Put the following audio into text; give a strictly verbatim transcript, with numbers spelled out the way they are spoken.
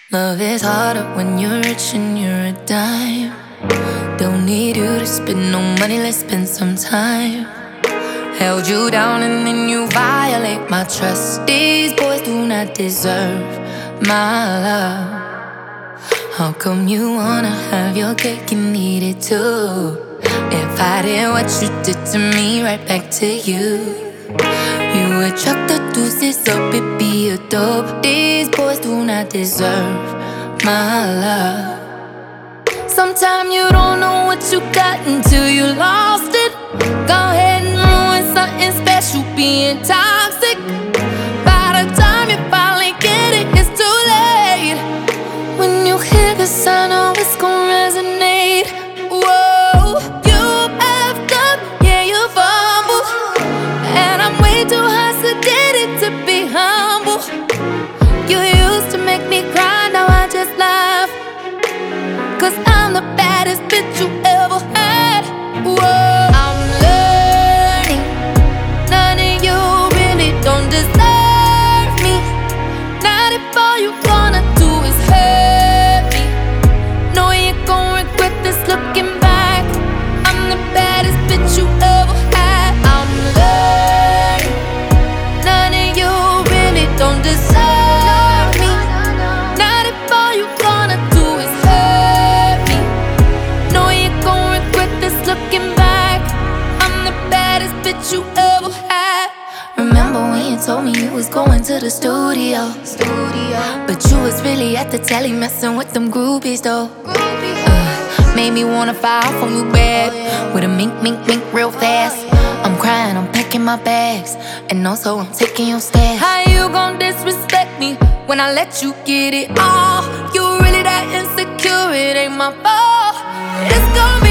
Love is harder when you're rich and you're a dime. Don't need you to spend no money, let's spend some time. Held you down and then you violate my trust. These boys do not deserve my love. How come you wanna have your cake and eat it too? If I did what you did to me, right back to you. You would chuck the deuces up, it be a dope. These boys do not deserve my love. Sometimes you don't know what you got until you lost it. Go ahead and ruin something special, being toxic. By the time you finally get it, it's too late. When you hear this, I know it's gon' resonate. Whoa, you effed up, yeah, you fumbled. And I'm way too high sedated to be humble. You used to make me cry, now I just laugh. Cause I'm the baddest bitch you ever had. Whoa, I'm learning, none of you really don't deserve me. Not if all you gonna do is hurt me. Know you gon' regret this looking back. I'm the baddest bitch you ever had. I'm learning, none of you really don't deserve me. Not if all you gonna do is hurt me. Know you gon' regret this looking back. I'm the baddest bitch you ever had. Remember when you told me you was going to the studio? Studio. But you was really at the telly messing with them groupies though. Uh, made me wanna file from you bad. With a mink, mink, mink real fast. I'm crying, I'm packing my bags. And also I'm taking your stash. How you gon' disrespect me when I let you get it all? You really that insecure, it ain't my fault. It's gonna be